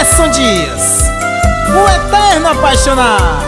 Edson Dias, o eterno apaixonado.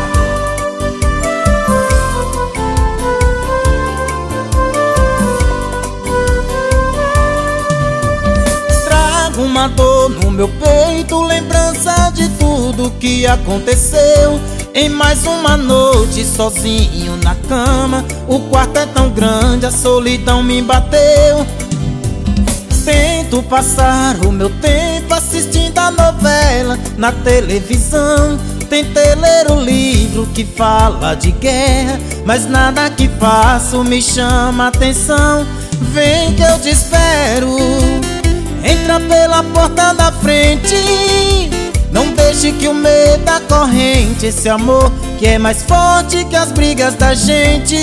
Trago uma dor no meu peito, lembrança de tudo que aconteceu. Em mais uma noite sozinho na cama, o quarto é tão grande, a solidão me bateu. Tento passar o meu tempo assistindo a novela na televisão. Tentei ler o livro que fala de guerra, mas nada que faço me chama atenção. Vem que eu te espero, entra pela porta da frente. Não deixe que o medo acorrente esse amor que é mais forte que as brigas da gente.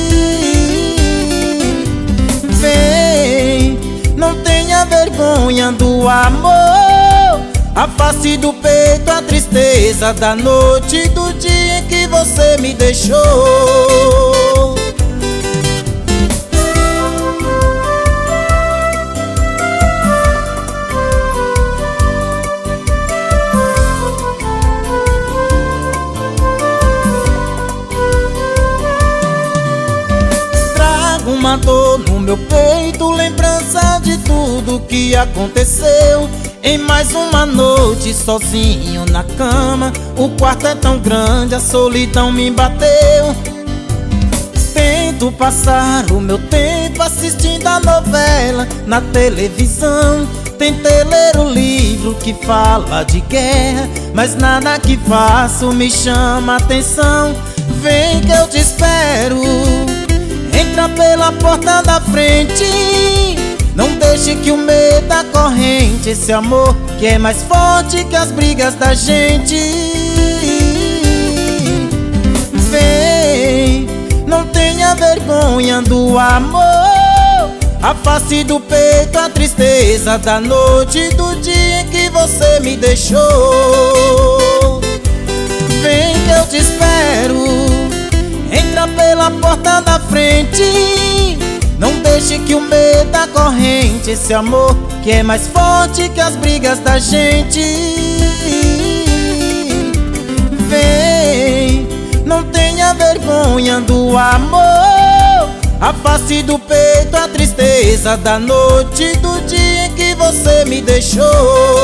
Vem, não tenha vergonha do amor. Afaste do peito a tristeza da noite, do dia em que você me deixou. Uma dor no meu peito, lembrança de tudo que aconteceu. Em mais uma noite sozinho na cama, o quarto é tão grande, a solidão me bateu. Tento passar o meu tempo assistindo a novela na televisão. Tentei ler o livro que fala de guerra, mas nada que faço me chama atenção. Vem que eu te espero, entra pela porta da frente. Não deixe que o medo acorrente esse amor que é mais forte que as brigas da gente. Vem, não tenha vergonha do amor. Afaste do peito a tristeza da noite, do dia em que você me deixou. Vem que eu te espero, entra pela porta da frente. Não deixe que o medo acorrente esse amor que é mais forte que as brigas da gente. Vem, não tenha vergonha do amor. Afaste do peito a tristeza da noite, do dia em que você me deixou.